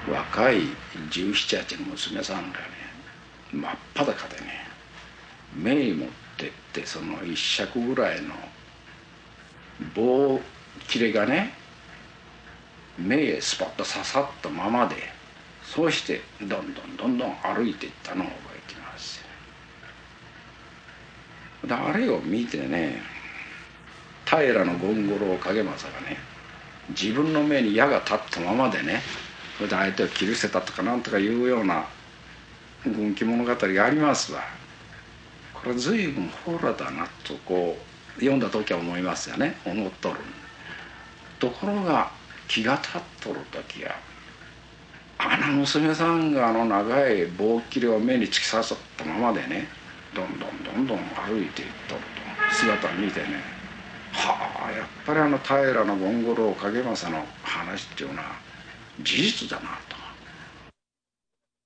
若い17、18の娘さんがね真っ裸でね目持ってってその一尺ぐらいの棒切れがね目へスパッと刺さったままでそうしてどんどん歩いていったのを覚えています。であれを見てね平権五郎景政がね自分の目に矢が立ったままでねそれで相手を切り捨てたとかなんとかいうような軍記物語がありますわ。これは随分ホラだなとこう読んだ時は思いますよね思っとる。ところが気が立っとる時はあの娘さんがあの長い棒切れを目に突き刺さったままでねどんどん歩いていっとると姿を見てねはあやっぱりあの平権五郎景政の話っていうのは事実だなと